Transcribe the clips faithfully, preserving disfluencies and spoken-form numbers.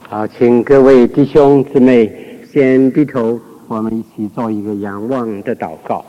好，请各位弟兄姊妹先低头，我们一起做一个仰望的祷告。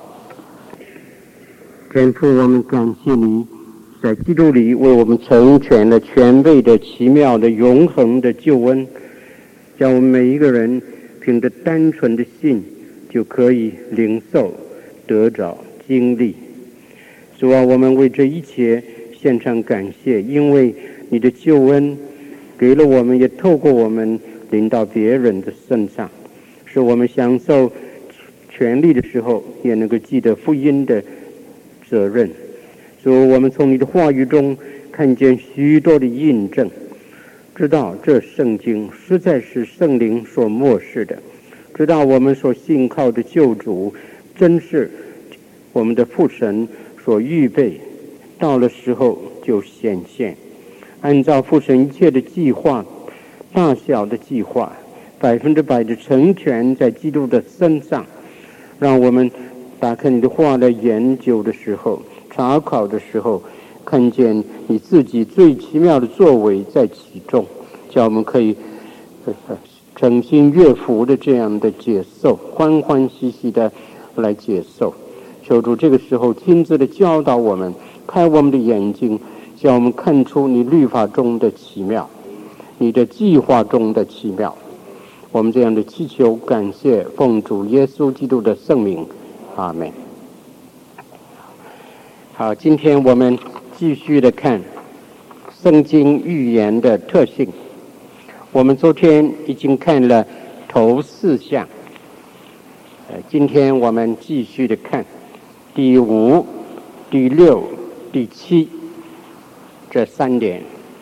天父，我们感谢你在基督里为我们成全了全备的奇妙的永恒的救恩，叫我们每一个人凭着单纯的信就可以领受得着经历。主啊，我们为这一切献上感谢，因为你的救恩给了我们，也透过我们临到别人的身上，使我们享受权利的时候也能够记得福音的责任。主，我们从你的话语中看见许多的印证，知道这圣经实在是圣灵所默示的，知道我们所信靠的救主真是我们的父神所预备，到了时候就显现，按照父神一切的计划，大小的计划，百分之百的成全在基督的身上。让我们打开你的话来研究的时候，查考的时候，看见你自己最奇妙的作为在其中，叫我们可以诚心悦服的这样的接受，欢欢喜喜的来接受。求主这个时候亲自的教导我们，开我们的眼睛，叫我们看出你律法中的奇妙，你的计划中的奇妙。我们这样的祈求感谢，奉主耶稣基督的圣名，阿们。好，今天我们继续的看圣经预言的特性。我们昨天已经看了头四项，呃，今天我们继续的看第五、第六、第七这三点。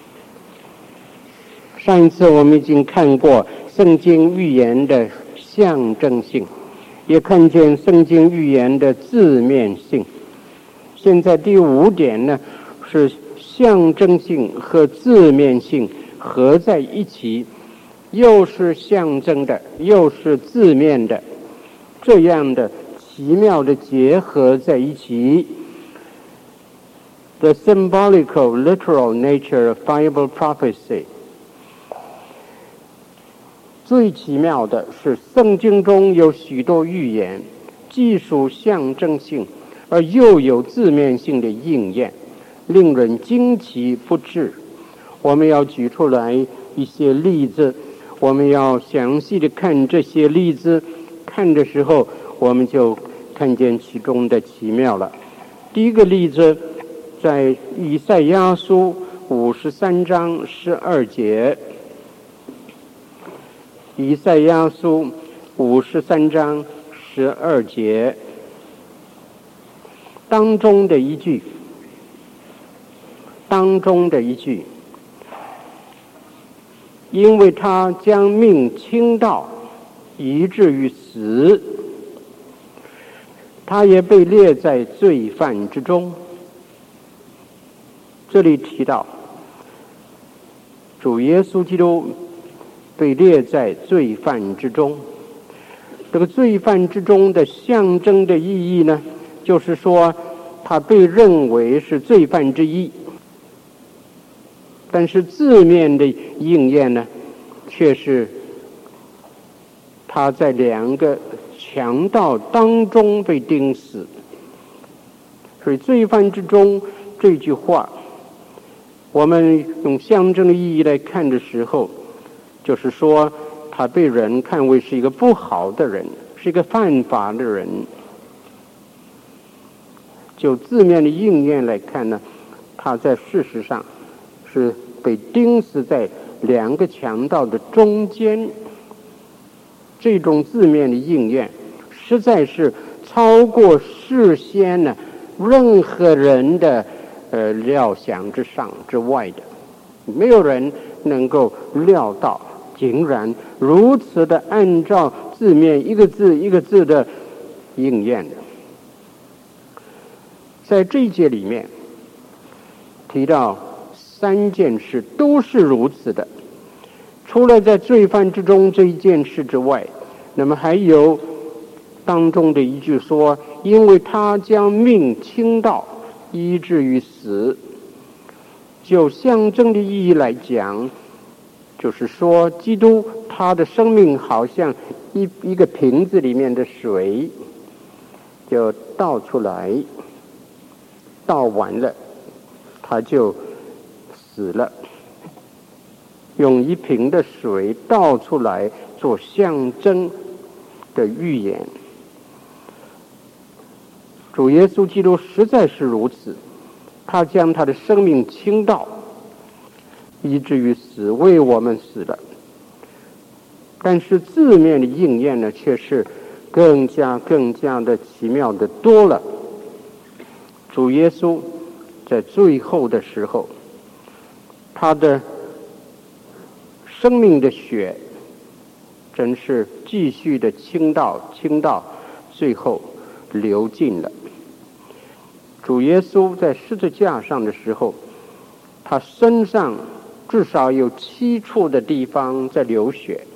上一次我们已经看过圣经预言的象征性，也看见圣经预言的字面性。现在第五点呢，是象征性和字面性合在一起，又是象征的，又是字面的，这样的奇妙的结合在一起。The symbolical, literal nature of Bible prophecy。最奇妙的是，圣经中有许多预言，既属象征性，而又有字面性的应验，令人惊奇不至。我们要举出来一些例子，我们要详细的看这些例子，看的时候我们就看见其中的奇妙了。第一个例子在以赛亚书五十三章十二节，以赛亚书五十三章十二节当中的一句，当中的一句，因为他将命倾倒，以至于死，他也被列在罪犯之中。这里提到主耶稣基督被列在罪犯之中，这个罪犯之中的象征的意义呢，就是说他被认为是罪犯之一，但是字面的应验呢，却是他在两个强盗当中被钉死。所以罪犯之中这句话，我们用象征的意义来看的时候，就是说他被人看为是一个不好的人，是一个犯法的人。就字面的应验来看呢，他在事实上是被钉死在两个强盗的中间。这种字面的应验实在是超过事先呢任何人的呃料想之上之外的，没有人能够料到竟然如此的按照字面一个字一个字的应验的。在这一节里面提到三件事都是如此的，除了在罪犯之中这一件事之外，那么还有当中的一句说，因为他将命倾倒，以至于死。就象征的意义来讲， 就是说，基督他的生命好像一一个瓶子里面的水，就倒出来，倒完了，他就死了。用一瓶的水倒出来做象征的预言。主耶稣基督实在是如此，他将他的生命倾倒，以至于死，为我们死了。但是字面的应验呢，却是更加更加的奇妙的多了。主耶稣在最后的时候，他的生命的血真是继续的倾倒倾倒，最后流尽了。主耶稣在十字架上的时候，他身上至少有七处的地方在流血，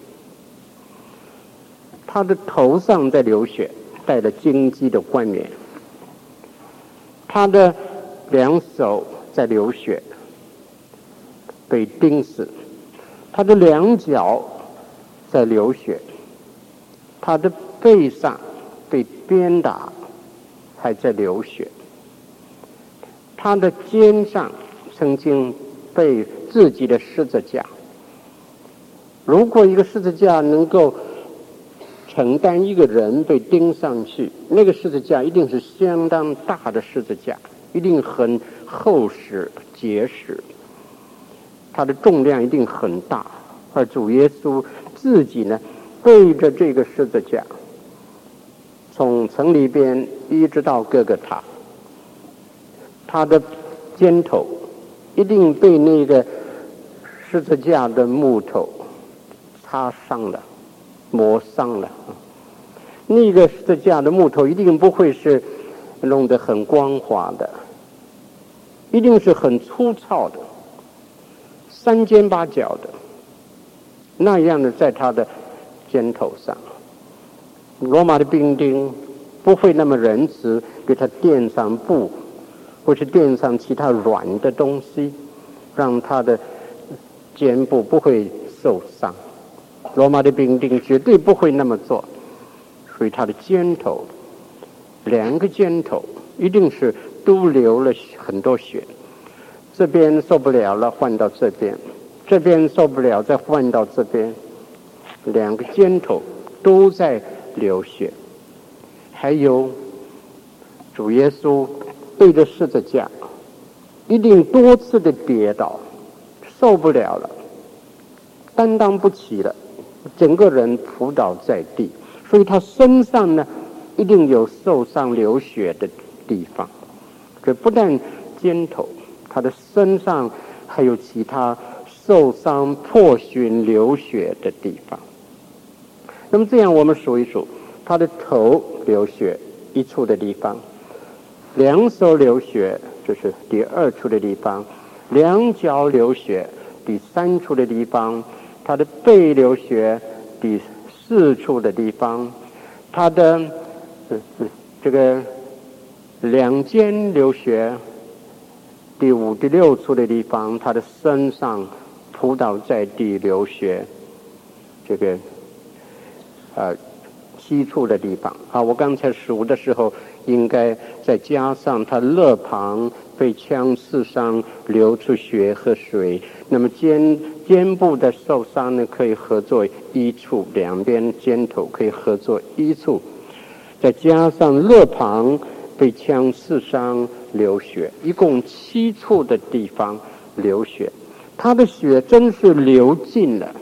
他的头上在流血，戴了荆棘的冠冕，他的两手在流血，被钉死，他的两脚在流血，他的背上被鞭打，还在流血，他的肩上曾经被自己的十字架。如果一个十字架能够承担一个人被钉上去，那个十字架一定是相当大的十字架，一定很厚实结实，它的重量一定很大。而主耶稣自己呢，背着这个十字架，从城里边一直到各个塔，他的肩头一定被那个十字架的木头擦伤了，磨伤了。那个十字架的木头一定不会是弄得很光滑的，一定是很粗糙的，三尖八角的，那样的在他的肩头上。罗马的兵丁不会那么仁慈，给他垫上布，或是垫上其他软的东西，让他的肩部不会受伤。罗马的兵丁绝对不会那么做，所以他的肩头，两个肩头一定是都流了很多血，这边受不了了换到这边，这边受不了再换到这边，两个肩头都在流血。还有主耶稣背着十字架，一定多次的跌倒，受不了了，担当不起了，整个人扑倒在地，所以他身上呢一定有受伤流血的地方。这不但肩头，他的身上还有其他受伤破损流血的地方。那么这样我们数一数，他的头流血一处的地方，两手流血这是第二处的地方，两脚流血第三处的地方，他的背流血第四处的地方，他的、呃、这个两肩流血第五第六处的地方，他的身上扑倒在地流血这个呃七处的地方啊。我刚才数的时候应该再加上他肋旁被枪刺伤流出血和水，那么肩肩部的受伤呢可以合作一处，两边肩头可以合作一处，再加上肋旁被枪刺伤流血，一共七处的地方流血。他的血真是流尽了。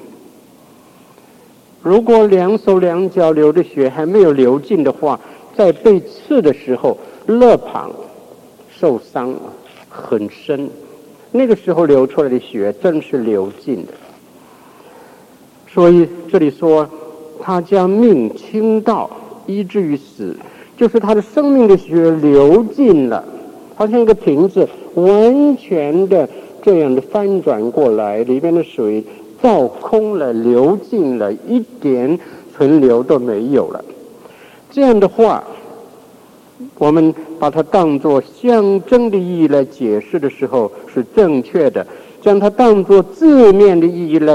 如果两手两脚流的血还没有流尽的话，在被刺的时候肋旁受伤很深，那个时候流出来的血真是流尽的。所以这里说他将命倾倒以至于死，就是他的生命的血流尽了，好像一个瓶子完全的这样的翻转过来，里面的水倒空了，流尽了，一点存留都没有了。这样的话，我们把它当作象征的意义来解释的时候是正确的，将它当作字面的意义来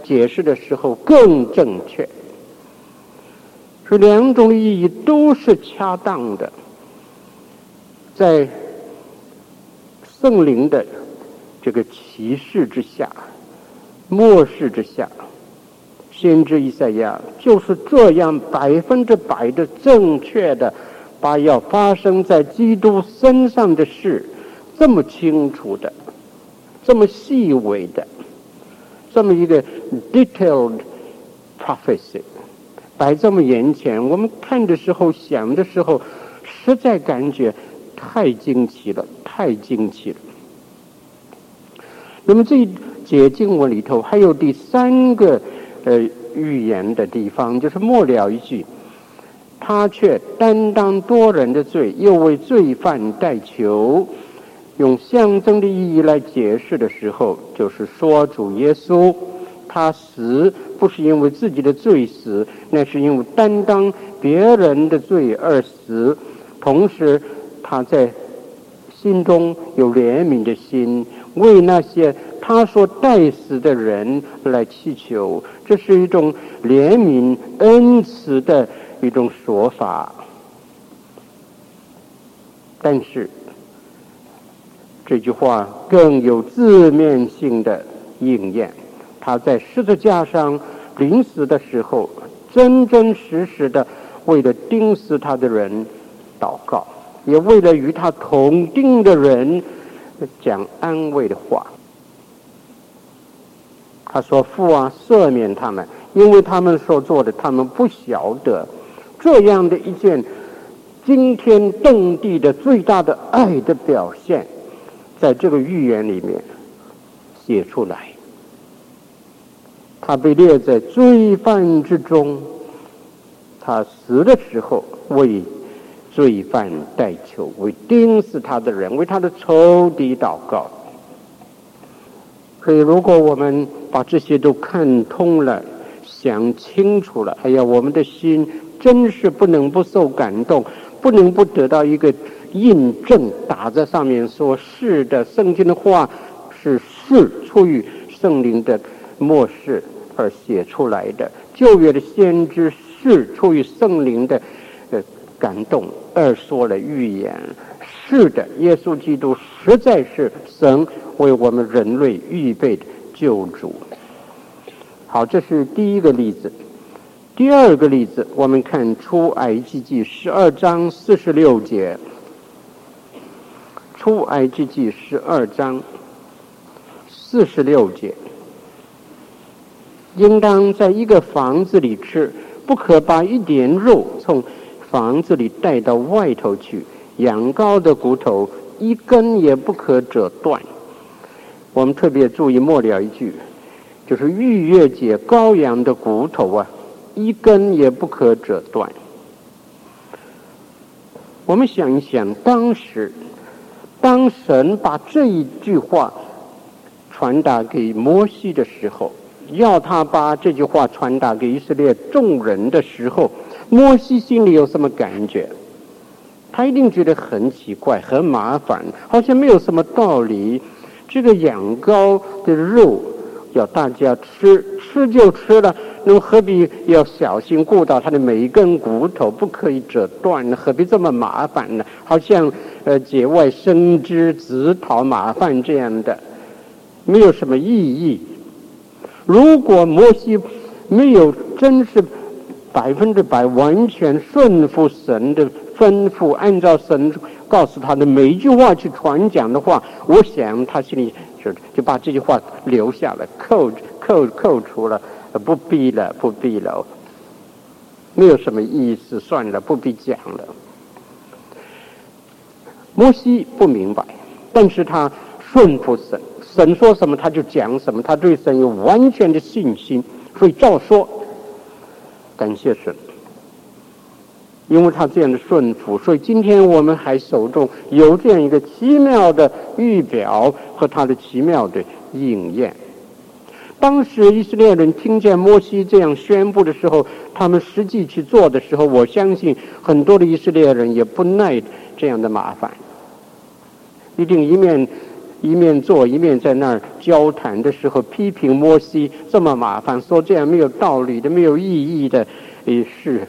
解释的时候更正确。所以两种的意义都是恰当的，在圣灵的这个启示之下，默示之下，先知以赛亚就是这样百分之百的正确的把要发生在基督身上的事这么清楚的，这么细微的，这么一个 detailed prophecy 摆这么眼前，我们看的时候想的时候实在感觉太惊奇了，太惊奇了。那么这一节经文里头还有第三个呃预言的地方，就是末了一句，他却担当多人的罪，又为罪犯代求。用象征的意义来解释的时候，就是说主耶稣他死不是因为自己的罪死，那是因为担当别人的罪而死，同时他在心中有怜悯的心，为那些他所代死的人来祈求，这是一种怜悯恩慈的一种说法。但是这句话更有字面性的应验，他在十字架上临死的时候，真真实实的为了钉死他的人祷告，也为了与他同钉的人讲安慰的话。他说：父啊，赦免他们，因为他们所做的他们不晓得。这样的一件惊天动地的最大的爱的表现，在这个预言里面写出来。他被列在罪犯之中，他死的时候为罪犯代求，为钉死他的人，为他的仇敌祷告。所以如果我们把这些都看通了，想清楚了，哎呀，我们的心真是不能不受感动，不能不得到一个印证，打在上面说是的，圣经的话是是出于圣灵的默示而写出来的，旧约的先知是出于圣灵的呃感动而说了预言。是的，耶稣基督实在是神为我们人类预备的救主。好，这是第一个例子。第二个例子，我们看出埃及记十二章四十六节。出埃及记十二章四十六节，应当在一个房子里吃，不可把一点肉从房子里带到外头去，羊羔的骨头一根也不可折断。我们特别注意末了一句，就是逾越节羔羊的骨头啊，一根也不可折断。我们想一想，当时当神把这一句话传达给摩西的时候，要他把这句话传达给以色列众人的时候，摩西心里有什么感觉？他一定觉得很奇怪，很麻烦，好像没有什么道理。这个羊羔的肉要大家吃，吃就吃了，那么何必要小心顾到它的每一根骨头不可以折断呢？何必这么麻烦呢？好像呃节外生枝、自讨麻烦这样的，没有什么意义。如果摩西没有真是百分之百完全顺服神的吩咐，按照神告诉他的每一句话去传讲的话，我想他心里就就把这句话留下了，扣扣扣除了，不必了，不必了，没有什么意思，算了，不必讲了。摩西不明白，但是他顺服神，神说什么他就讲什么，他对神有完全的信心，所以照说。感谢神，因为他这样的顺服，所以今天我们还手中有这样一个奇妙的预表和他的奇妙的应验。当时以色列人听见摩西这样宣布的时候，他们实际去做的时候，我相信很多的以色列人也不耐这样的麻烦，一定一面一面坐一面在那儿交谈的时候批评摩西这么麻烦，说这样没有道理的没有意义的事。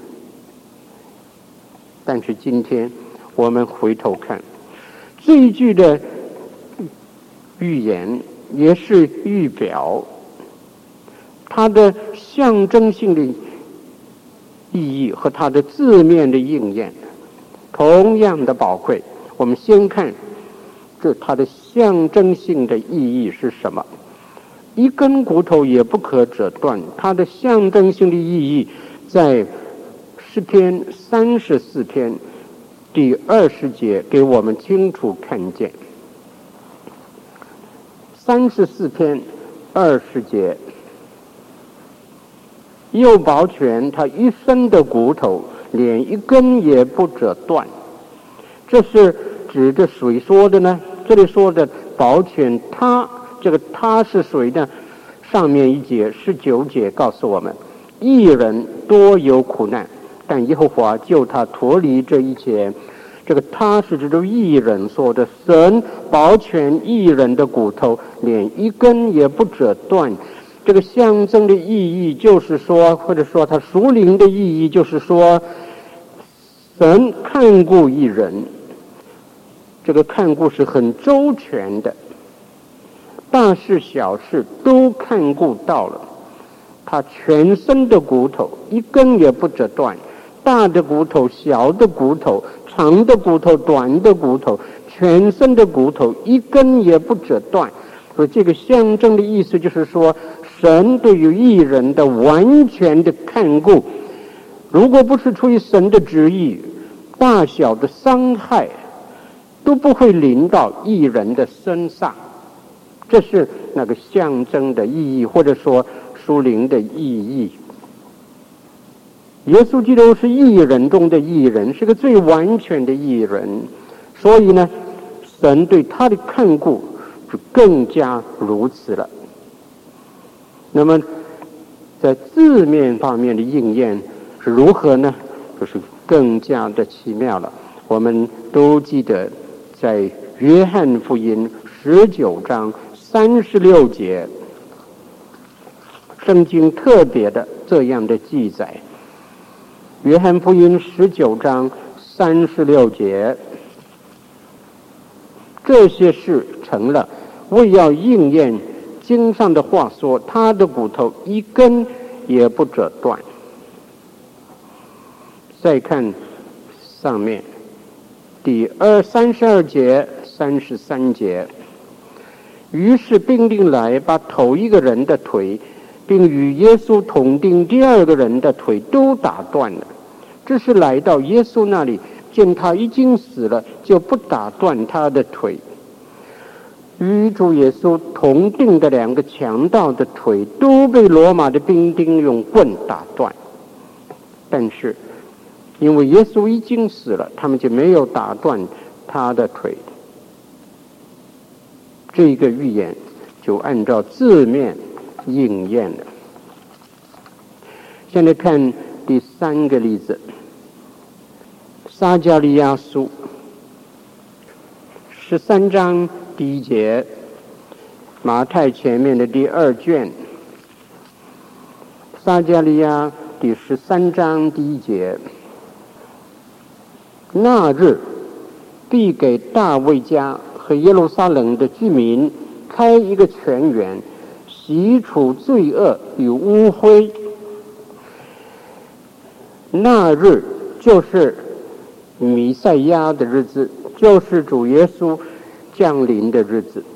但是今天我们回头看这一句的预言，也是预表它的象征性的意义和它的字面的应验同样的宝贵。我们先看这它的象征性的意义是什么？一根骨头也不可折断，它的象征性的意义在诗篇三十四篇第二十节给我们清楚看见。三十四篇二十节，又保全他一身的骨头，连一根也不折断。这是指着谁说的呢？这里说的保全他，这个他是谁呢？上面一节十九节告诉我们，义人多有苦难，但耶和华救他脱离这一切。这个他是指着义人说的，神保全义人的骨头，连一根也不折断。这个象征的意义就是说，或者说它属灵的意义就是说，神看顾义人，这个看顾是很周全的，大事小事都看顾到了。他全身的骨头一根也不折断，大的骨头小的骨头长的骨头短的骨头，全身的骨头一根也不折断。所以这个象征的意思就是说，神对于义人的完全的看顾，如果不是出于神的旨意，大小的伤害都不会临到义人的身上。这是那个象征的意义，或者说属灵的意义。耶稣基督是义人中的义人，是个最完全的义人，所以呢，神对他的看顾就更加如此了。那么在字面方面的应验是如何呢？就是更加的奇妙了。我们都记得在约翰福音十九章三十六节，圣经特别的这样的记载。约翰福音十九章三十六节，这些事成了，为要应验经上的话说，他的骨头一根也不折断。再看上面第二三十二节、三十三节，于是兵丁来，把头一个人的腿，并与耶稣同钉第二个人的腿都打断了。这是来到耶稣那里，见他已经死了，就不打断他的腿。与主耶稣同钉的两个强盗的腿都被罗马的兵丁用棍打断，但是因为耶稣已经死了，他们就没有打断他的腿。这个预言就按照字面应验了。现在看第三个例子，撒迦利亚书十三章第一节，马太前面的第二卷，撒迦利亚第十三章第一节，那日必给大卫家和耶路撒冷的居民开一个泉源，洗除罪恶与污秽。那日就是弥赛亚的日子，就是主耶稣降临的日子，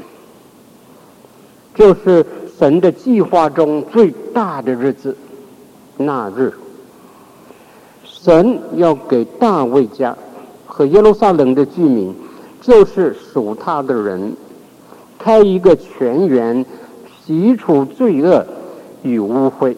就是神的计划中最大的日子。那日神要给大卫家和耶路撒冷的居民，就是属他的人，开一个泉源，洗除罪恶与污秽。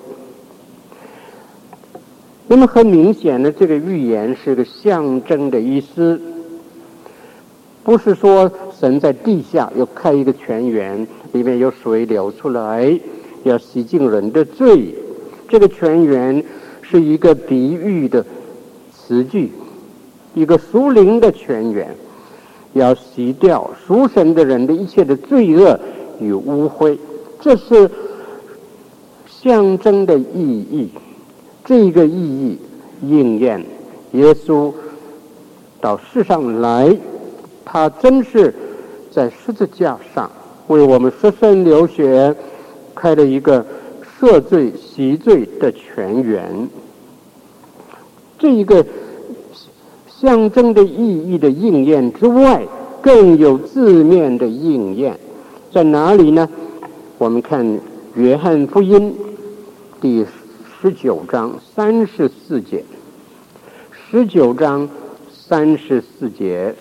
那么很明显的，这个预言是个象征的意思，不是说神在地下要开一个泉源，里面有水流出来，要洗净人的罪。这个泉源是一个比喻的词句，一个属灵的泉源， 要洗掉属神的人的一切的罪恶与污秽，这是象征的意义。这个意义应验耶稣到世上来，他真是在十字架上为我们舍身流血，开了一个赦罪洗罪的泉源。这一个象征的意义的应验之外，更有字面的应验，在哪里呢？我们看约翰福音第十九章三十四节，十九章三十四节，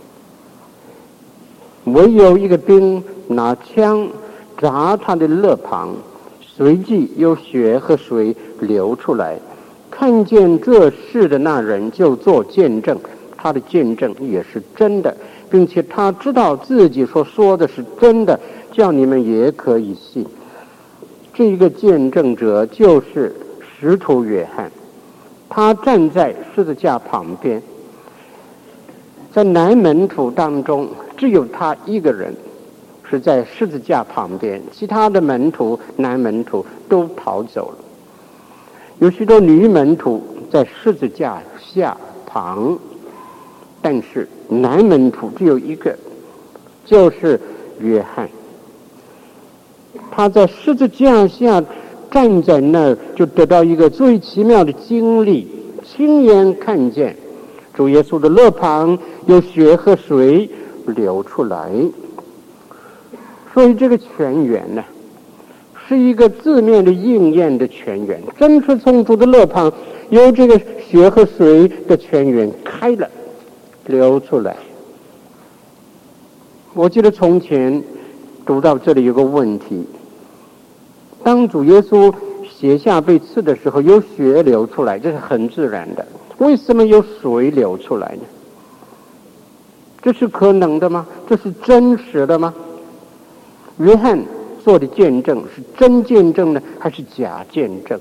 唯有一个兵拿枪扎他的肋旁，随即有血和水流出来。看见这事的那人就做见证，他的见证也是真的，并且他知道自己所说的是真的，叫你们也可以信。这个见证者就是使徒约翰，他站在十字架旁边，在男门徒当中只有他一个人是在十字架旁边，其他的门徒男门徒都逃走了。有许多女门徒在十字架下旁，但是男门徒只有一个，就是约翰。他在十字架下站在那儿，就得到一个最奇妙的经历，亲眼看见主耶稣的肋旁有血和水流出来。所以这个泉源呢，是一个字面的应验的泉源，真是从主的肋旁有这个血和水的泉源开了，流出来。我记得从前读到这里有个问题，当主耶稣血下被刺的时候，有血流出来，这是很自然的，为什么有水流出来呢？这是可能的吗？这是真实的吗？约翰做的见证是真见证呢，还是假见证？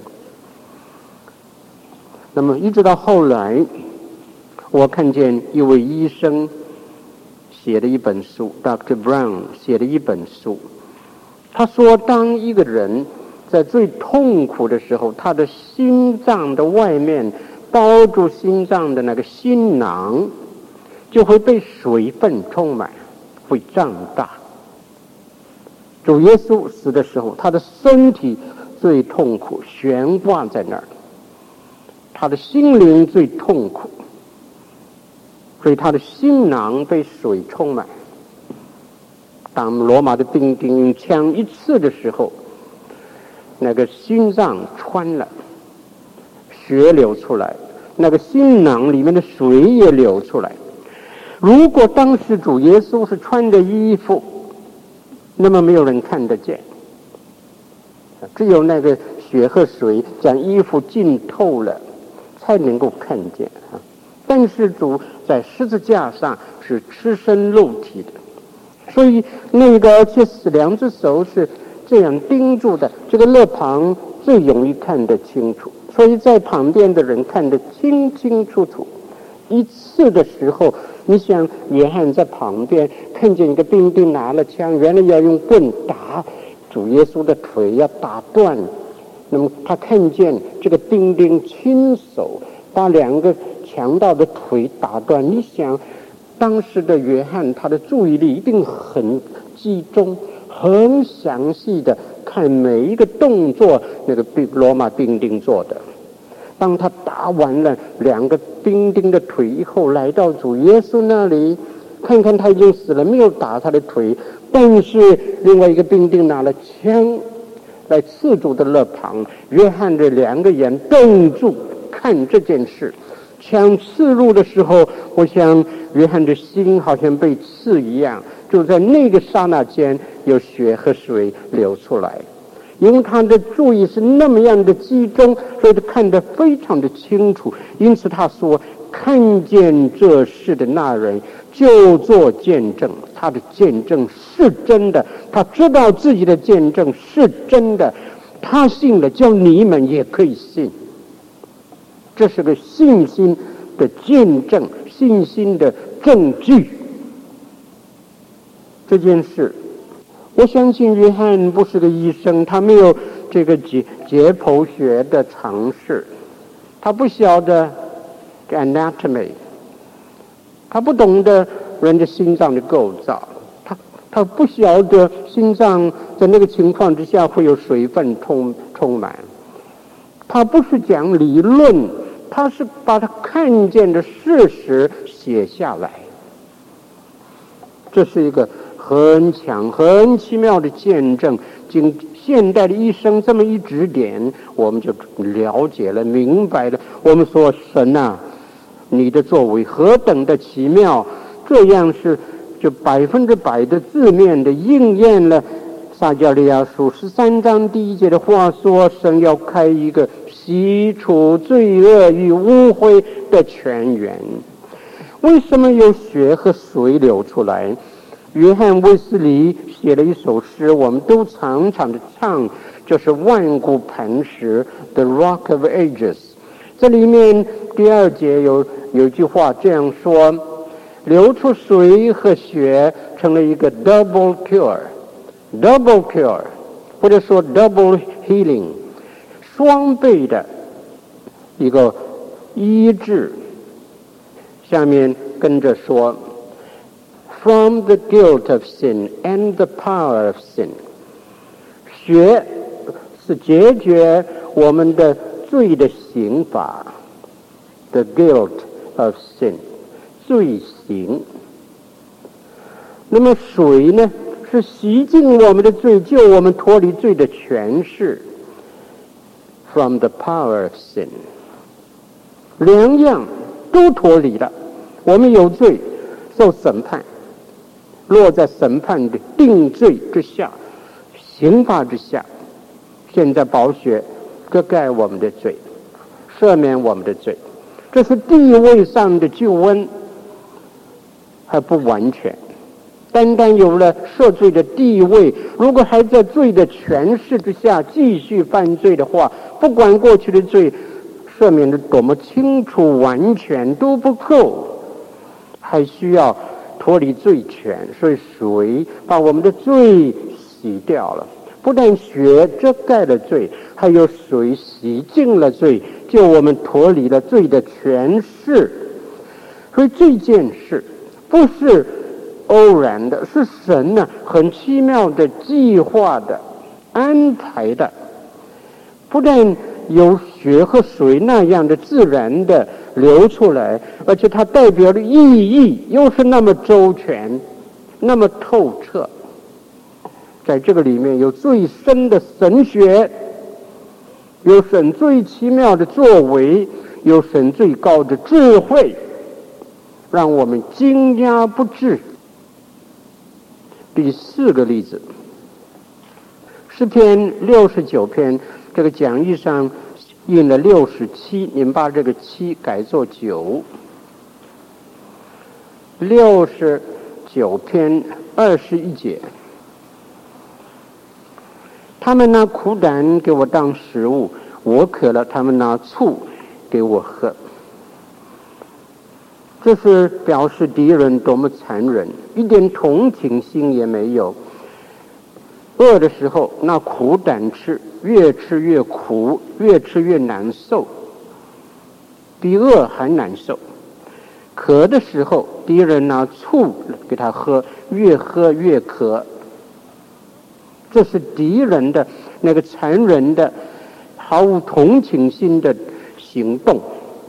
那么一直到后来，我看见一位医生写的一本书 ，Doctor Brown 写的一本书，他说，当一个人在最痛苦的时候，他的心脏的外面包住心脏的那个心囊就会被水分充满，会胀大。主耶稣死的时候，他的身体最痛苦，悬挂在那儿，他的心灵最痛苦，所以他的心囊被水充满。当罗马的兵丁用枪一刺的时候，那个心脏穿了，血流出来，那个心囊里面的水也流出来。如果当时主耶稣是穿着衣服，那么没有人看得见，只有那个血和水将衣服浸透了，才能够看见啊。但是主在十字架上是赤身露体的，所以那个而且是两只手是这样钉住的，这个肋旁最容易看得清楚，所以在旁边的人看得清清楚楚。一次的时候，你想约翰在旁边看见一个兵丁拿了枪，原来要用棍打主耶稣的腿，要打断。那么他看见这个兵丁亲手把两个强盗的腿打断，你想当时的约翰他的注意力一定很集中，很详细的看每一个动作，那个罗马兵丁做的。当他打完了两个兵丁的腿以后，来到主耶稣那里，看看他已经死了，没有打他的腿，但是另外一个兵丁拿了枪来刺主的肋旁。约翰的两个眼瞪住看这件事，枪刺入的时候，我想约翰的心好像被刺一样，就在那个刹那间有血和水流出来。因为他的注意是那么样的集中，所以他看得非常的清楚。因此他说，看见这事的那人就做见证，他的见证是真的，他知道自己的见证是真的，他信了，叫你们也可以信。这是个信心的见证，信心的证据。 这件事，我相信约翰不是个医生，他没有这个解解剖学的常识，他不晓得 anatomy， 他不懂得人的心脏的构造，他他不晓得心脏在那个情况之下会有水分充充满，他不是讲理论，他是把他看见的事实写下来。这是一个很强很奇妙的见证，经现代的医生这么一指点，我们就了解了明白了，我们说神啊，你的作为何等的奇妙，这样是就百分之百的字面的应验了撒迦利亚书十三章第一节的话，说神要开一个洗除罪恶与污秽的泉源。为什么有血和水流出来？约翰卫斯理写了一首诗，我们都常常的唱，就是万古磐石 The Rock of Ages。 这里面第二节有有一句话这样说，流出水和血成了一个 double cure double cure 或者说 double healing， 双倍的一个医治。下面跟着说 From the guilt of sin and the power of sin， 血是解决我们的罪的刑罚 The guilt of sin， 罪刑。那么水呢，是洗净我们的罪，救我们脱离罪的权势 From the power of sin， 两样都脱离了。我们有罪受审判，落在审判的定罪之下，刑罚之下。现在宝血遮盖我们的罪，赦免我们的罪，这是地位上的救恩，还不完全。单单有了赦罪的地位，如果还在罪的权势之下继续犯罪的话，不管过去的罪赦免的多么清楚完全都不够，还需要脱离罪权。所以水把我们的罪洗掉了，不但血遮盖了罪，还有水洗净了罪，救我们脱离了罪的权势。所以这件事不是偶然的，是神呢、啊、很奇妙的计划的安排的，不但有血和水那样的自然的流出来，而且它代表的意义又是那么周全，那么透彻。在这个里面有最深的神学，有神最奇妙的作为，有神最高的智慧，让我们惊讶不至。第四个例子，诗篇六十九篇，这个讲义上印了六十七，你们把这个七改作九。六十九篇二十一节，他们拿苦胆给我当食物，我渴了，他们拿醋给我喝。这是表示敌人多么残忍，一点同情心也没有。饿的时候拿苦胆吃，越吃越苦，越吃越难受，比饿还难受。渴的时候敌人拿醋给他喝，越喝越渴。这是敌人的那个残忍的毫无同情心的行动。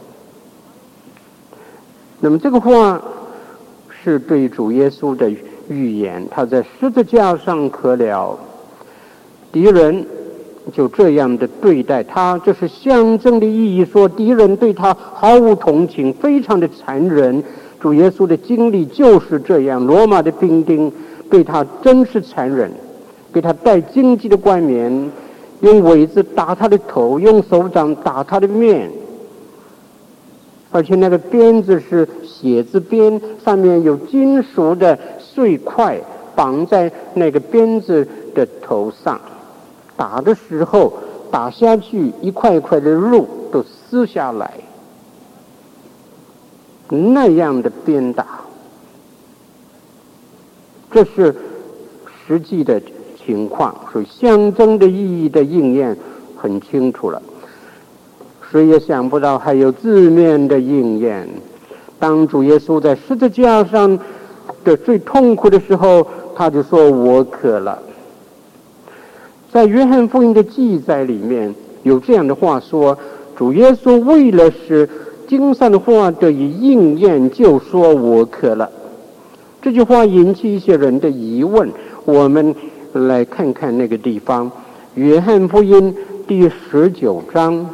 那么这个话是对主耶稣的预言，他在十字架上渴了，敌人就这样的对待他，这是象征的意义，说敌人对他毫无同情，非常的残忍。主耶稣的经历就是这样，罗马的兵丁对他真是残忍，给他戴荆棘的冠冕，用苇子打他的头，用手掌打他的面，而且那个鞭子是写字鞭，上面有金属的碎块绑在那个鞭子的头上，打的时候打下去一块一块的肉都撕下来，那样的鞭打。这是实际的情况，所以象征的意义的应验很清楚了。谁也想不到还有字面的应验。当主耶稣在十字架上的最痛苦的时候，他就说我渴了。在约翰福音的记载里面有这样的话说，主耶稣为了使经上的话得以应验，就说我渴了。这句话引起一些人的疑问，我们来看看那个地方，约翰福音第十九章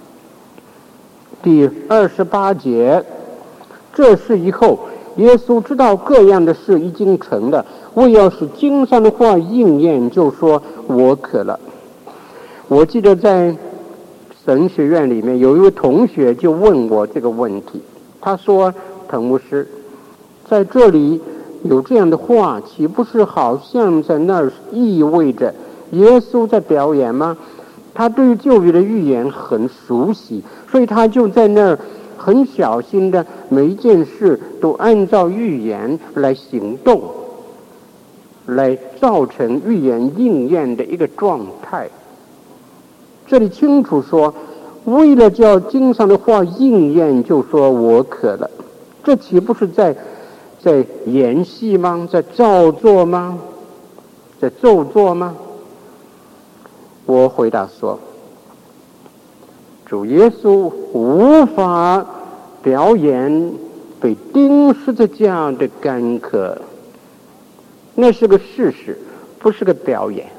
第二十八节，这事以后，耶稣知道各样的事已经成了，为要使经上的话应验，就说我渴了。我记得在神学院里面有一位同学就问我这个问题，他说滕牧师，在这里有这样的话，岂不是好像在那儿意味着耶稣在表演吗？他对于旧约的预言很熟悉，所以他就在那儿很小心的每一件事都按照预言来行动，来造成预言应验的一个状态。这里清楚说，为了叫经上的话应验，就说我渴了。这岂不是在在演戏吗？在造作吗？在咒作吗？我回答说，主耶稣无法表演被钉十字架的干渴，那是个事实，不是个表演。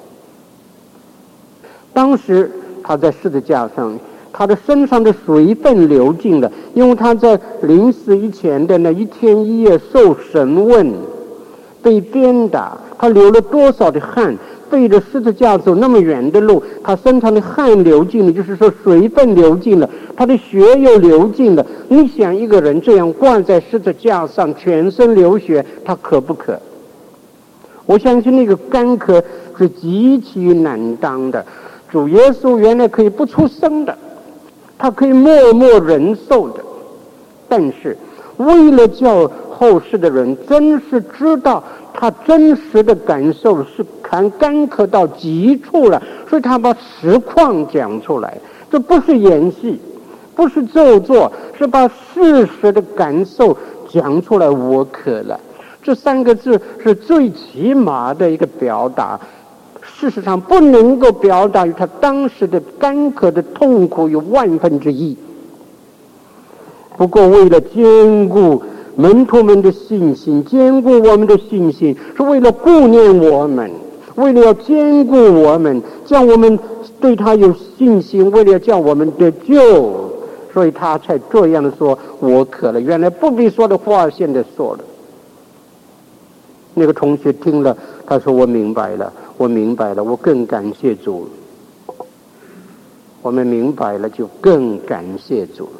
当时他在十字架上，他的身上的水分流尽了，因为他在临死以前的那一天一夜受审问，被鞭打，他流了多少的汗，背着十字架走那么远的路，他身上的汗流尽了，就是说水分流尽了，他的血又流尽了。你想一个人这样挂在十字架上，全身流血，他渴不渴？我相信那个干渴是极其难当的。主耶稣原来可以不出声的，他可以默默忍受的，但是为了叫后世的人真是知道他真实的感受是干干渴到极处了，所以他把实况讲出来。这不是演戏，不是做作，是把事实的感受讲出来。我渴了，这三个字是最起码的一个表达，事实上不能够表达于他当时的干渴的痛苦有万分之一。不过为了兼顾门徒们的信心，兼顾我们的信心，是为了顾念我们，为了要兼顾我们，叫我们对他有信心，为了叫我们得救，所以他才这样的说我渴了。原来不必说的话现在说了。那个同学听了，他说我明白了，我明白了，我更感谢主。我们明白了就更感谢主。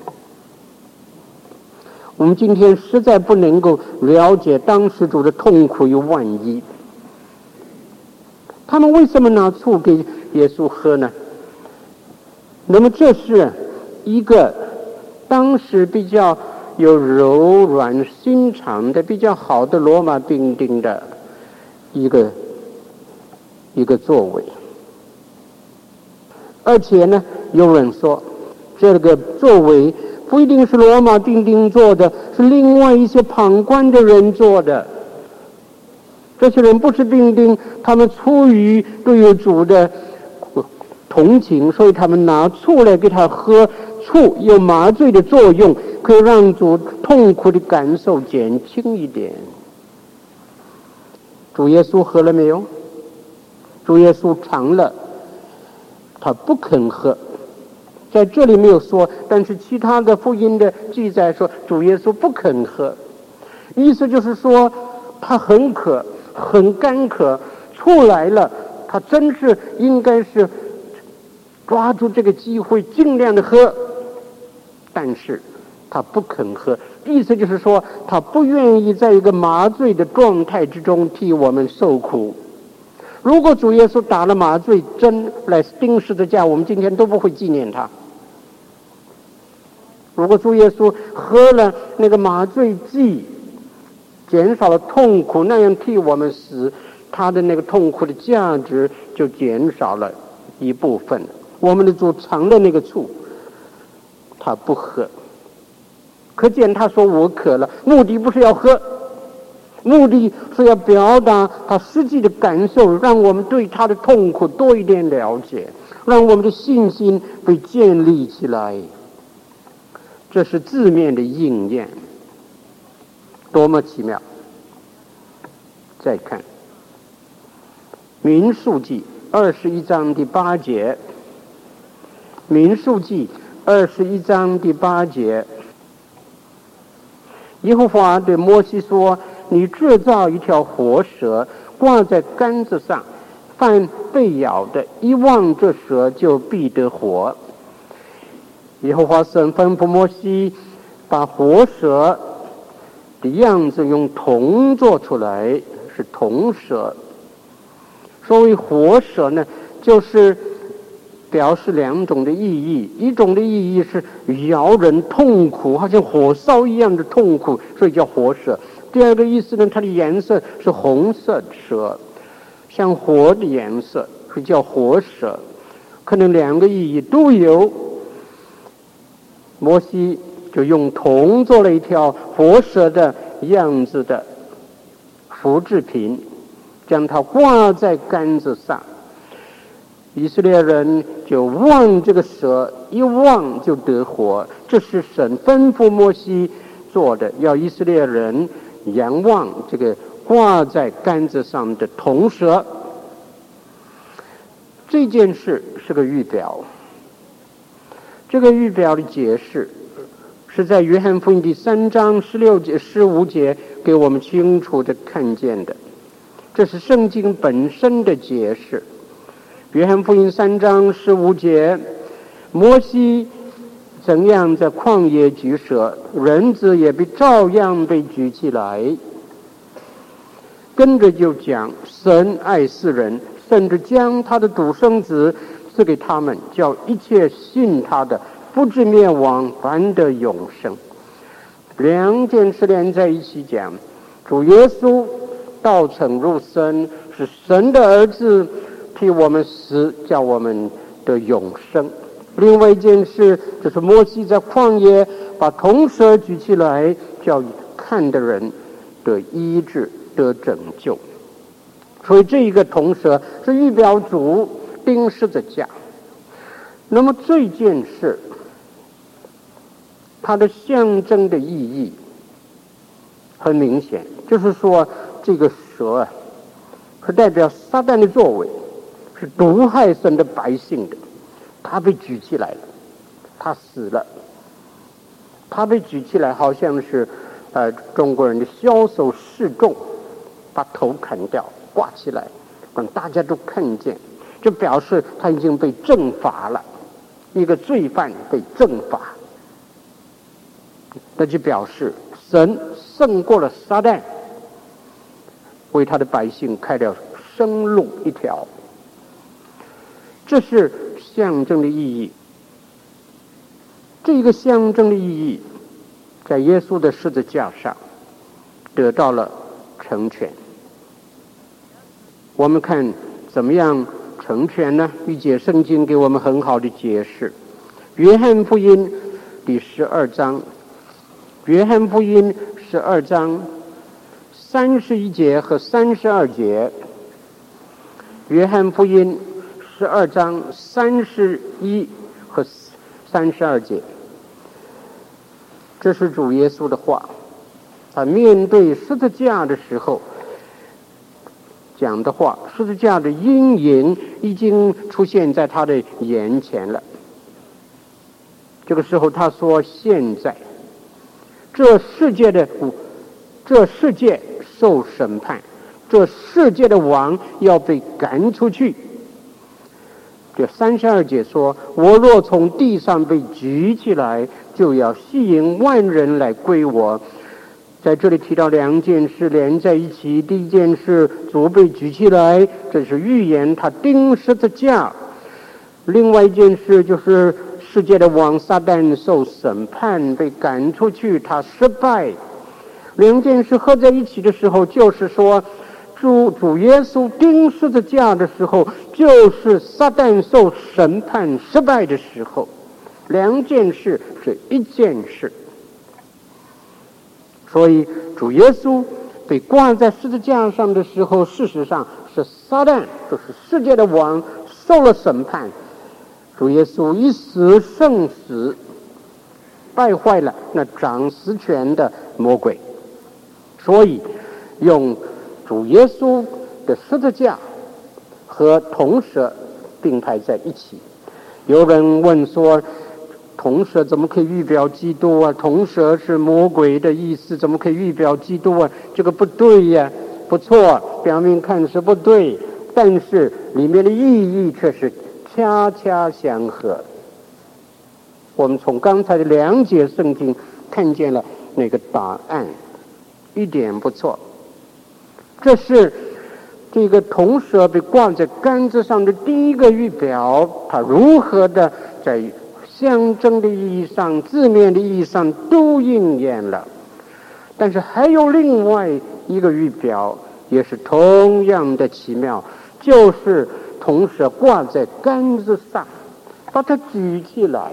我们今天实在不能够了解当时主的痛苦有万一。他们为什么拿醋给耶稣喝呢？那么这是一个当时比较有柔软心肠的比较好的罗马兵丁的一个一个作为。而且呢，有人说这个作为不一定是罗马兵丁做的，是另外一些旁观的人做的。这些人不是兵丁，他们出于对于主的同情，所以他们拿醋来给他喝，醋有麻醉的作用，可以让主痛苦的感受减轻一点。主耶稣喝了没有？主耶稣尝了，他不肯喝。在这里没有说，但是其他的福音的记载说主耶稣不肯喝，意思就是说他很渴，很干渴，出来了，他真是应该是抓住这个机会尽量的喝，但是他不肯喝，意思就是说他不愿意在一个麻醉的状态之中替我们受苦。如果主耶稣打了麻醉针来钉十字架，我们今天都不会纪念他。如果主耶稣喝了那个麻醉剂，减少了痛苦，那样替我们死， 他的那个痛苦的价值就减少了一部分。我们的主尝了那个醋，他不喝，可见他说我渴了，目的不是要喝，目的是要表达他实际的感受，让我们对他的痛苦多一点了解，让我们的信心被建立起来。这是字面的应验，多么奇妙！再看民数记二十一章第八节，民数记二十一章第八节，耶和华对摩西说：你制造一条活蛇，挂在杆子上，凡被咬的，一望这蛇就必得活。耶和华神吩咐摩西，把活蛇的样子用铜做出来，是铜蛇。所谓活蛇呢，就是表示两种的意义，一种的意义是咬人痛苦，好像火烧一样的痛苦，所以叫活蛇。第二个意思呢，它的颜色是红色蛇，像火的颜色，是叫活蛇。可能两个意义都有。摩西就用铜做了一条活蛇的样子的复制品，将它挂在杆子上。以色列人就望这个蛇，一望就得活。这是神吩咐摩西做的，要以色列人仰望这个挂在杆子上的铜蛇。这件事是个预表，这个预表的解释是在约翰福音第三章十六节、十五节给我们清楚的看见的，这是圣经本身的解释。约翰福音三章十五节，摩西怎样在旷野举蛇，人子也被照样被举起来。跟着就讲神爱世人，甚至将他的独生子赐给他们，叫一切信他的不至灭亡，反得永生。两件事连在一起讲，主耶稣道成肉身，是神的儿子，替我们死，叫我们的永生。另外一件事就是摩西在旷野把铜蛇举起来，叫看的人得医治，得拯救。所以这一个铜蛇是预表主钉十字架。那么这件事它的象征的意义很明显，就是说这个蛇啊是代表撒旦的作为，是毒害神的百姓的。他被举起来了，他死了，他被举起来好像是呃中国人的枭首示众，把头砍掉挂起来让大家都看见，这表示他已经被正法了，一个罪犯被正法，那就表示神胜过了撒旦，为他的百姓开了生路一条。这是象征的意义。这个象征的意义在耶稣的十字架上得到了成全。我们看怎么样成全呢？御解圣经给我们很好的解释。约翰福音第十二章，约翰福音十二章三十一节和三十二节，约翰福音十二章三十一和三十二节，这是主耶稣的话。他面对十字架的时候讲的话，十字架的阴影已经出现在他的眼前了。这个时候他说：现在这世界的这世界受审判，这世界的王要被赶出去。这三十二节说：我若从地上被举起来，就要吸引万人来归我。在这里提到两件事连在一起，第一件事主被举起来，这是预言他钉十字架；另外一件事就是世界的王撒旦受审判，被赶出去，他失败。两件事合在一起的时候，就是说主主耶稣钉十字架的时候，就是撒旦受审判失败的时候，两件事是一件事。所以主耶稣被挂在十字架上的时候，事实上是撒旦，就是世界的王，受了审判。主耶稣以死胜死，败坏了那掌死权的魔鬼。所以用主耶稣的十字架和铜蛇并排在一起。有人问说，铜蛇怎么可以预表基督啊？铜蛇是魔鬼的意思，怎么可以预表基督啊？这个不对呀。不错，表面看是不对，但是里面的意义却是恰恰相合。我们从刚才的两节圣经看见了那个答案，一点不错。这是这个铜蛇被挂在杆子上的第一个预表，它如何的在象征的意义上、字面的意义上都应验了。但是还有另外一个预表，也是同样的奇妙，就是铜蛇挂在杆子上，把它举起来，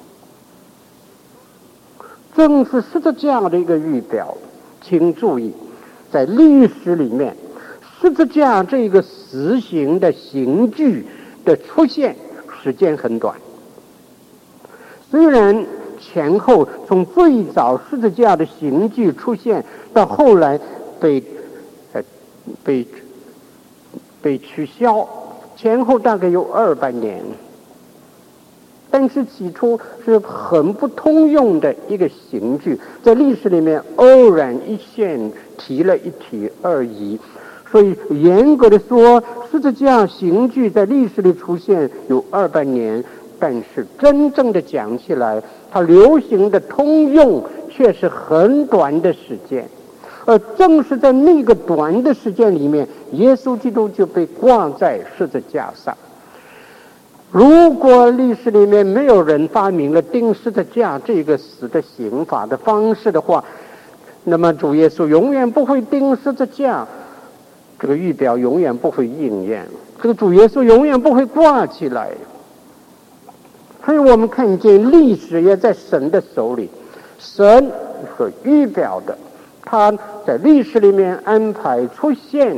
正是十字架的一个预表。请注意，在历史里面，十字架这个死刑的刑具的出现时间很短。虽然前后从最早十字架的刑具出现到后来被呃被被取消，前后大概有二百年，但是起初是很不通用的一个刑具，在历史里面偶然一现提了一提而已。所以严格的说，十字架刑具在历史里出现有二百年，但是真正的讲起来，它流行的通用却是很短的时间。而正是在那个短的时间里面，耶稣基督就被挂在十字架上。如果历史里面没有人发明了钉十字架这个死的刑法的方式的话，那么主耶稣永远不会钉十字架，这个预表永远不会应验，这个主耶稣永远不会挂起来。所以我们看见历史也在神的手里，神所预表的，他在历史里面安排出现，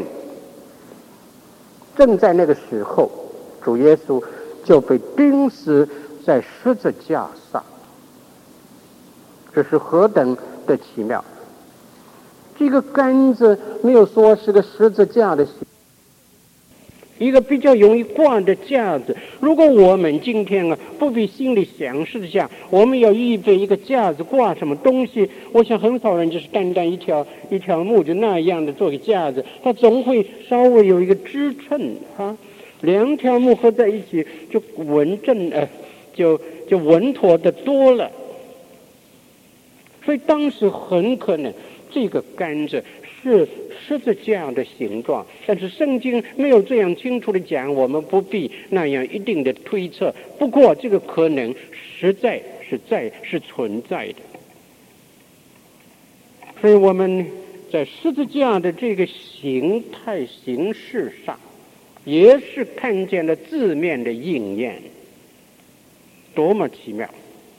正在那个时候，主耶稣就被钉死在十字架上。这是何等的奇妙！这个杆子没有说是个十字架的形，一个比较容易挂的架子。如果我们今天啊不必心里想十字架，我们要预备一个架子挂什么东西，我想很少人就是单单一条一条木就那样的做个架子，它总会稍微有一个支撑啊。两条木合在一起就稳正呃，就就稳妥的多了。所以当时很可能这个杆子是十字架的形状，但是圣经没有这样清楚的讲，我们不必那样一定的推测。不过这个可能实在是在是存在的。所以我们在十字架的这个形态形式上，也是看见了字面的应验，多么奇妙！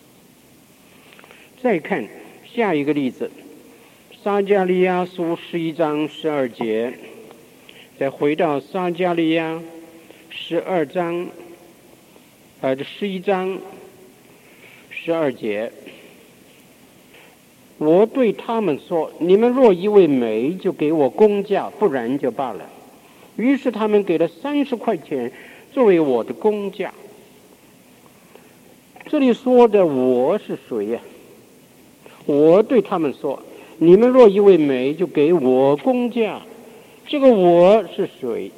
再看下一个例子，撒迦利亚书十一章十二节，再回到撒迦利亚十二章，呃，十一章十二节，我对他们说：你们若以为美，就给我工价，不然就罢了。于是他们给了三十块钱作为我的工价。这里说的我是谁呀、啊？我对他们说：你们若以为美，就给我工价。这个我是谁？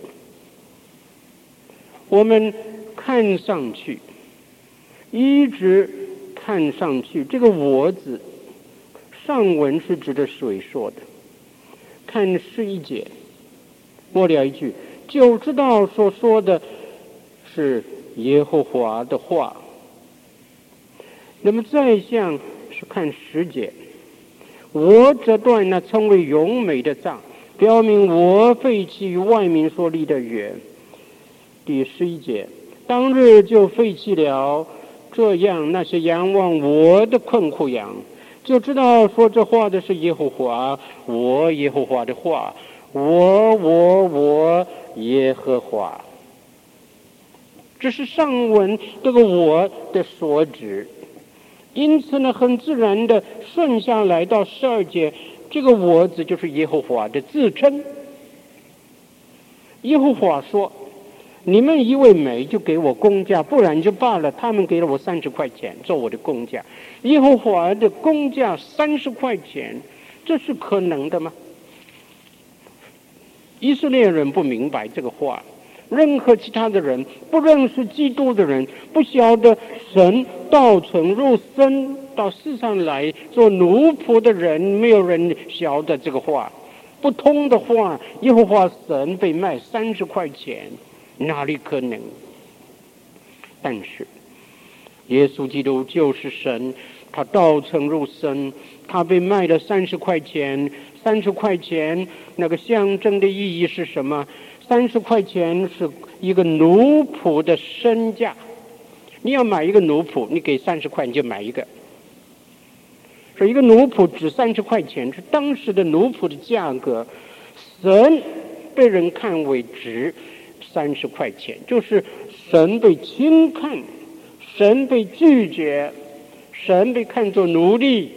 我们看上去，一直看上去，这个我字上文是指的谁说的？看十一节末了一句，就知道所说的是耶和华的话。那么再向是看十节，我这段呢称为荣美的杖， 表明我废弃外民所立的约。第十一节，当日就废弃了，这样那些仰望我的困苦羊，就知道说这话的是耶和华，我耶和华的话，我我我耶和华。这是上文这个我的所指，因此呢，很自然的顺下来到十二节，这个我字就是耶和华的自称。耶和华说，你们以为美就给我工价，不然就罢了。他们给了我三十块钱做我的工价，耶和华的工价三十块钱，这是可能的吗？以色列人不明白这个话，任何其他的人，不认识基督的人，不晓得神道成肉身到世上来做奴仆的人，没有人晓得这个话。不通的话，耶和华神被卖三十块钱，哪里可能？但是耶稣基督就是神，他道成肉身，他被卖了三十块钱。三十块钱那个象征的意义是什么？三十块钱是一个奴仆的身价。你要买一个奴仆，你给三十块你就买一个。说一个奴仆值三十块钱，是当时的奴仆的价格。神被人看为值三十块钱，就是神被轻看，神被拒绝，神被看作奴隶。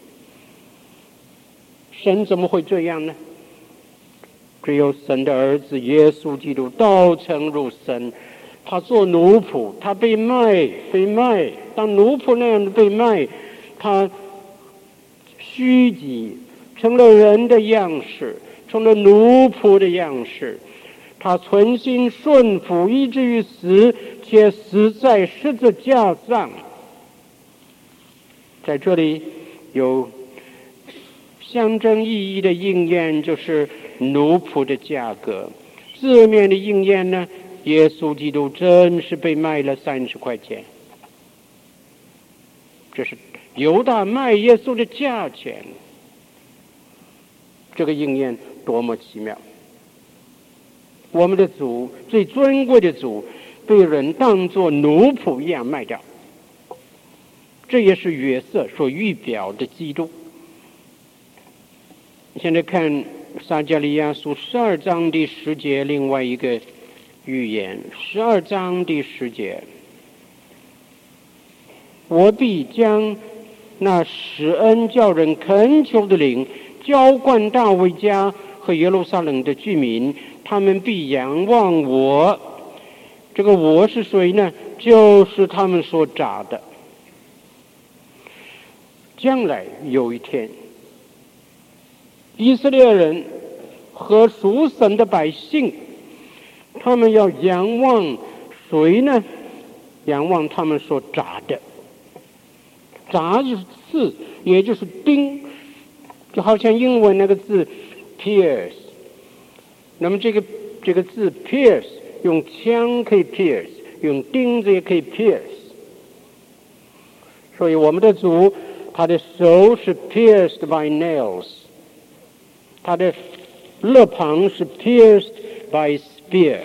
神怎么会这样呢？只有神的儿子耶稣基督道成肉身，他做奴仆，他被卖被卖当奴仆那样的被卖，他虚己成了人的样式，成了奴仆的样式，他存心顺服以至于死，且死在十字架上。在这里有象征意义的应验，就是奴仆的价格。字面的应验呢，耶稣基督真是被卖了三十块钱，这是犹大卖耶稣的价钱。这个应验多么奇妙！我们的主最尊贵的主被人当作奴仆一样卖掉，这也是约瑟所预表的基督。现在看撒迦利亚书十二章第十节，另外一个预言。十二章第十节，我必将那施恩叫人恳求的灵浇灌大卫家和耶路撒冷的居民，他们必仰望我。这个我是谁呢？就是他们所找的。将来有一天，以色列人和属神的百姓，他们要仰望谁呢？仰望他们所扎的。扎就是刺，也就是钉，就好像英文那个字 pierce。那么这个这个字 pierce 用枪可以 pierce， 用钉子也可以 pierce。所以我们的主，他的手是 pierced by nails，他的肋旁是 pierced by spear。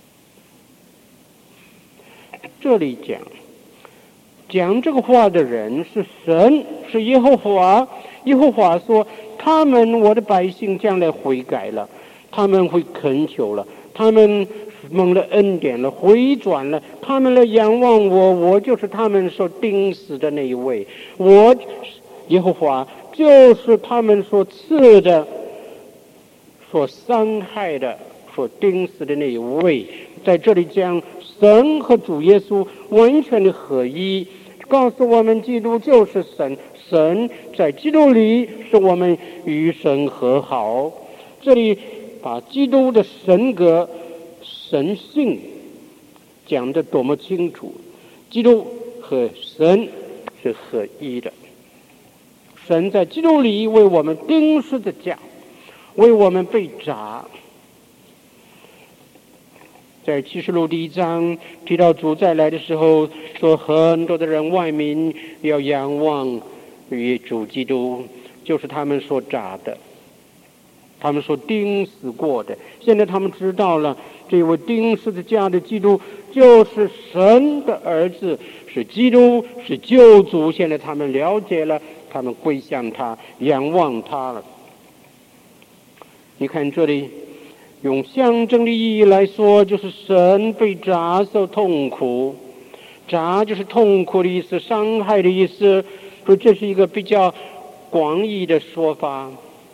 这里讲讲这个话的人是神，是耶和华。耶和华说，他们我的百姓将来悔改了，他们会恳求了，他们蒙了恩典了，回转了，他们来仰望我，我就是他们所钉死的那一位，我耶和华就是他们所刺的，所伤害的，所钉死的那一位。在这里讲神和主耶稣完全的合一，告诉我们基督就是神，神在基督里使我们与神和好。这里把基督的神格神性讲得多么清楚，基督和神是合一的。神在基督里为我们钉十字架，为我们被砸。在启示录第一章提到主再来的时候，说很多的人外民要仰望于主基督，就是他们所扎的。 他们所钉死过的。现在他们知道了，这位钉十字架的基督就是神的儿子，是基督，是救主。现在他们了解了，他们归向他，仰望他了。你看这里用象征的意义来说，就是神被砸受痛苦，砸就是痛苦的意思，伤害的意思，所以这是一个比较广义的说法。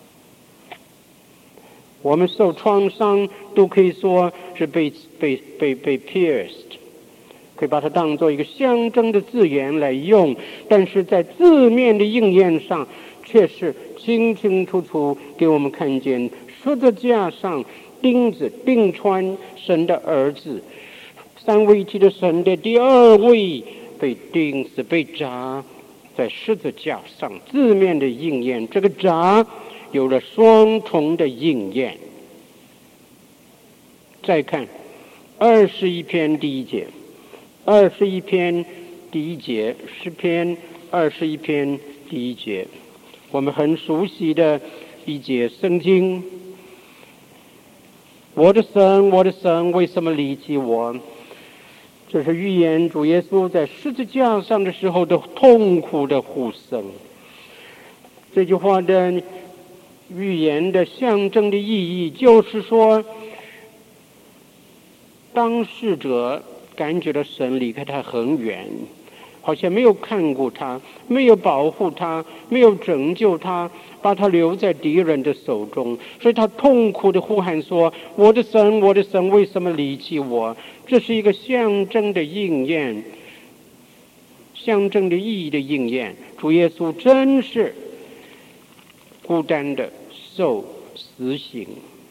我们受创伤都可以说是被被被被 pierced， 可以把它当做一个象征的字眼来用，但是在字面的应验上却是清清楚楚给我们看见十字架上钉子钉穿神的儿子，三位一体的神的第二位被钉死被砸在十字架上，字面的应验，这个砸有了双重的应验。再看二十一篇第一节，二十一篇第一节，诗篇二十一篇第一节，我们很熟悉的一节圣经。我的神，我的神，为什么离弃我？这是预言主耶稣在十字架上的时候的痛苦的呼声。这句话的预言的象征的意义，就是说，当事者感觉到神离开他很远，好像没有看过他，没有保护他，没有拯救他，把他留在敌人的手中，所以他痛苦的呼喊说：我的神，我的神，为什么离弃我？这是一个象征的应验，象征的意义的应验。主耶稣真是孤单的受死刑，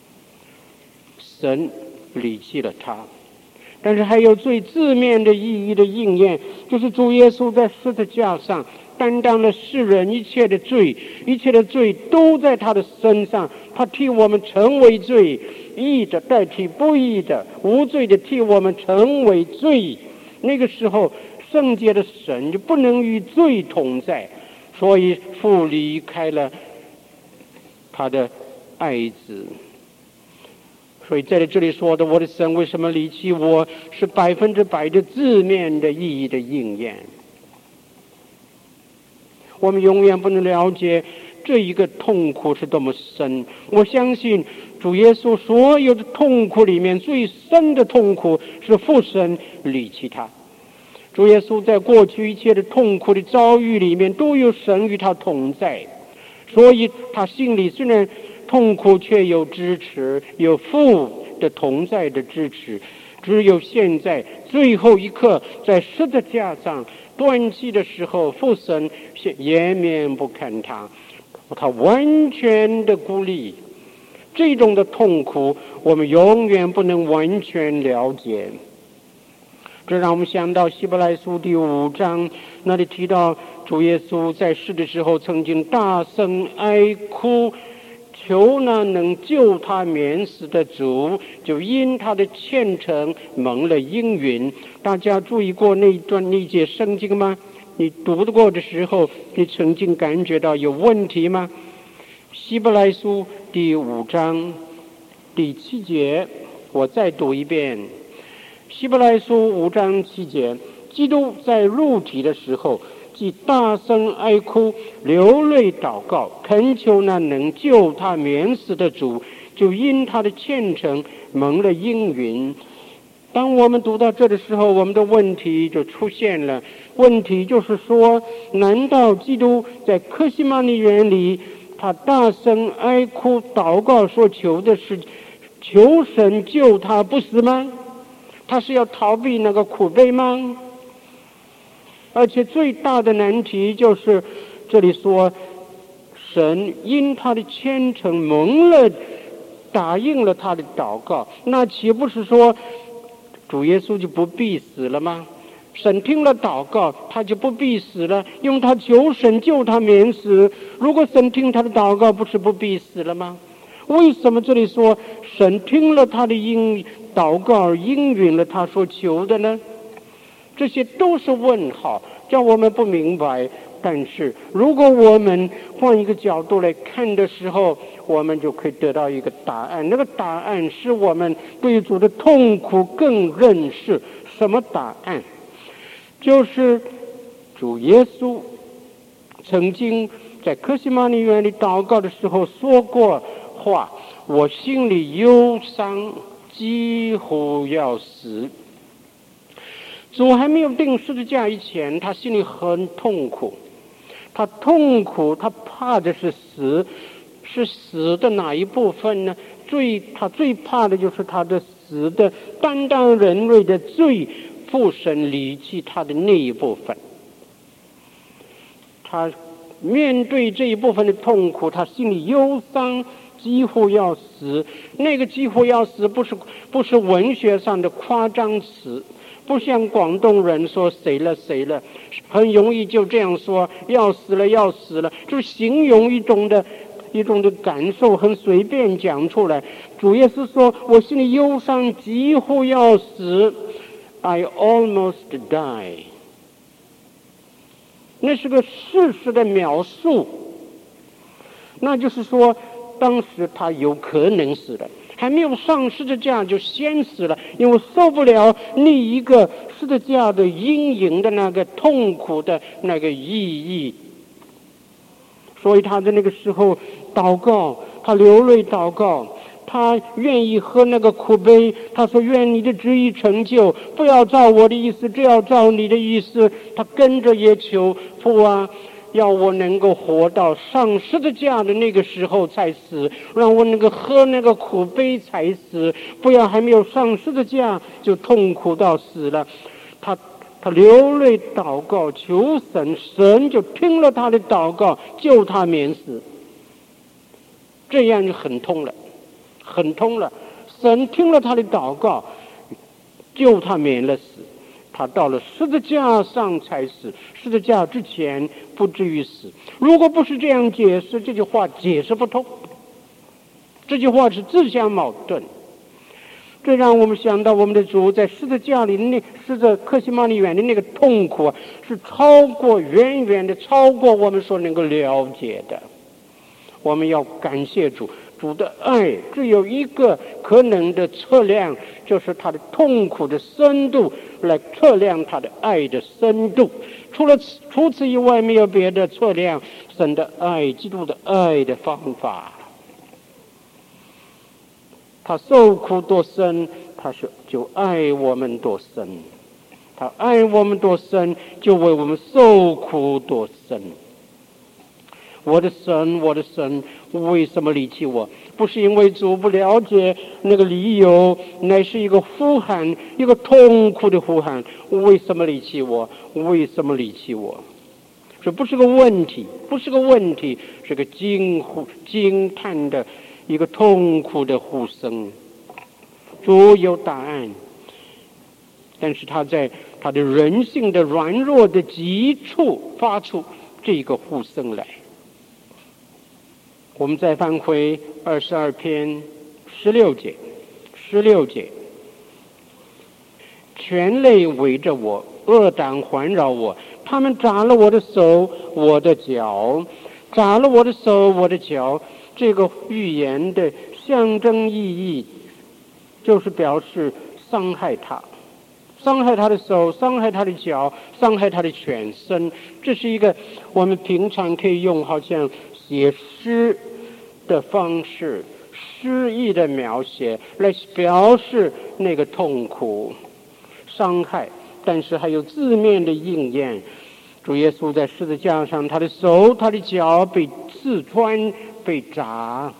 神离弃了他。但是还有最字面的意义的应验，就是主耶稣在十字架上担当了世人一切的罪，一切的罪都在他的身上，他替我们成为罪，义的代替不义的，无罪的替我们成为罪。那个时候圣洁的神就不能与罪同在，所以父离开了他的爱子。所以在这里说的我的神为什么离弃我，是百分之百的字面的意义的应验。我们永远不能了解这一个痛苦是多么深。我相信主耶稣所有的痛苦里面最深的痛苦是父神离弃他。主耶稣在过去一切的痛苦的遭遇里面都有神与他同在，所以他心里虽然痛苦，却有支持，有父的同在的支持。只有现在最后一刻在十字架上断气的时候，父神掩面不看他，他完全的孤立。这种的痛苦我们永远不能完全了解。这让我们想到希伯来书第五章，那里提到主耶稣在世的时候曾经大声哀哭，求那能救他免死的主，就因他的虔诚蒙了应允。大家注意过那一段那节圣经吗？你读过的时候，你曾经感觉到有问题吗？希伯来书第五章第七节，我再读一遍。希伯来书五章七节，基督在入体的时候，即大声哀哭，流泪祷告，恳求那能救他免死的主，就因他的虔诚蒙了应允。当我们读到这的时候，我们的问题就出现了。问题就是说，难道基督在客西马尼园里，他大声哀哭祷告所求的是求神救他不死吗？他是要逃避那个苦悲吗？而且最大的难题就是这里说神因他的虔诚蒙了答应了他的祷告，那岂不是说主耶稣就不必死了吗？神听了祷告，他就不必死了，用他求神救他免死。如果神听他的祷告，不是不必死了吗？为什么这里说神听了他的应祷告而应允了他所求的呢？这些都是问号，叫我们不明白但是如果我们换一个角度来看的时候，我们就可以得到一个答案。那个答案使我们对主的痛苦更认识。什么答案？就是主耶稣曾经在客西马尼园里祷告的时候说过话，我心里忧伤，几乎要死。主还没有钉十字架以前，他心里很痛苦，他痛苦，他怕的是死。是死的哪一部分呢？最他最怕的就是他的死的担当人类的罪，父神离弃他的那一部分。他面对这一部分的痛苦，他心里忧伤，几乎要死。那个几乎要死不是不是文学上的夸张词，不像广东人说死了死了，很容易就这样说，要死了要死了，就是形容一种的一种的感受，很随便讲出来。主耶稣说，我心里忧伤，几乎要死， I almost die。 那是个事实的描述，那就是说当时他有可能死了，还没有上十字架就先死了，因为受不了那一个十字架的阴影的那个痛苦的那个意义。所以他在那个时候祷告，他流泪祷告，他愿意喝那个苦杯，他说愿你的旨意成就，不要照我的意思，只要照你的意思。他跟着也求父啊，要我能够活到上十字架的那个时候才死，让我能够喝那个苦杯才死，不要还没有上十字架就痛苦到死了。他他流泪祷告求神，神就听了他的祷告，救他免死。这样就很通了，很通了。神听了他的祷告，救他免了死。他到了十字架上才死，十字架之前不至于死。如果不是这样解释，这句话解释不通，这句话是自相矛盾。这让我们想到我们的主在十字架里那是在客西马尼园的那个痛苦啊，是超过远远的超过我们所能够了解的。我们要感谢主，主的爱只有一个可能的测量，就是他的痛苦的深度来测量他的爱的深度。除了除此以外，没有别的测量神的爱、基督的爱的方法。他受苦多深，他是就爱我们多深；他爱我们多深，就为我们受苦多深。我的神，我的神，为什么离弃我？不是因为主不了解那个理由，乃是一个呼喊，一个痛苦的呼喊。为什么离弃我？为什么离弃我？这不是个问题，不是个问题，是个惊呼、惊叹的一个痛苦的呼声。主有答案，但是他在他的人性的软弱的极处发出这个呼声来。我们再翻回二十二篇十六节，十六节，全类围着我，恶党环绕我，他们扎了我的手，我的脚，扎了我的手，我的脚。这个预言的象征意义，就是表示伤害他，伤害他的手，伤害他的脚，伤害他的全身。这是一个我们平常可以用好像写诗的方式，诗意的描写来表示那个痛苦、伤害，但是还有字面的应验。主耶稣在十字架上，他的手、他的脚被刺穿、被扎。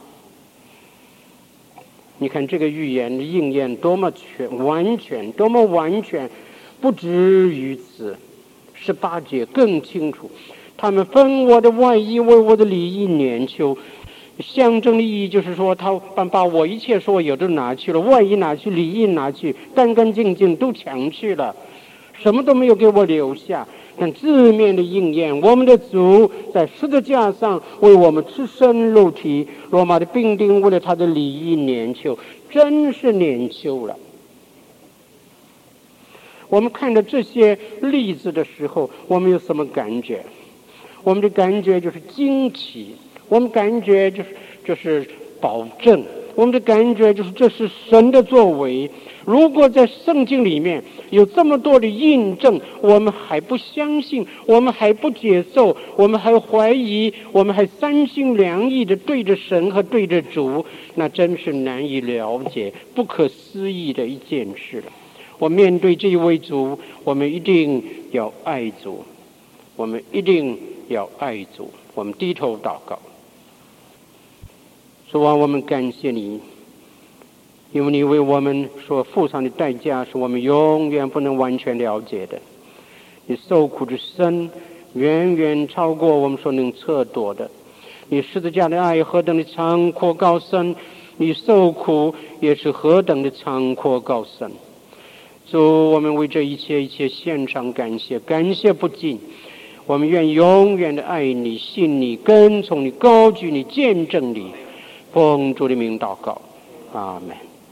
你看这个预言的应验多么全、完全，多么完全！不止于此，十八节更清楚。他们分我的外衣为我的里衣辇裘。象征的意义就是说，他把我一切所有都拿去了，外衣拿去，里衣拿去，干干净净都抢去了，什么都没有给我留下。但字面的应验，我们的主在十字架上为我们赤身肉体，罗马的兵丁为了他的里衣辇裘，真是辇裘了。我们看到这些例子的时候，我们有什么感觉？ 我们的感觉就是惊奇，我们感觉就是就是保证，我们的感觉就是这是神的作为。如果在圣经里面有这么多的印证，我们还不相信，我们还不接受，我们还怀疑，我们还三心两意的对着神和对着主，那真是难以了解、不可思议的一件事了。我面对这一位主，我们一定要爱主，我们一定要爱主。我们低头祷告。主啊，我们感谢你，因为你为我们所付上的代价是我们永远不能完全了解的。你受苦的深远远超过我们所能测度的，你十字架的爱何等的长阔高深，你受苦也是何等的长阔高深。主，我们为这一切一切献上感谢，感谢不尽。我们愿永远的爱你、信你、跟从你、高举你、见证你。奉主的名祷告，阿们。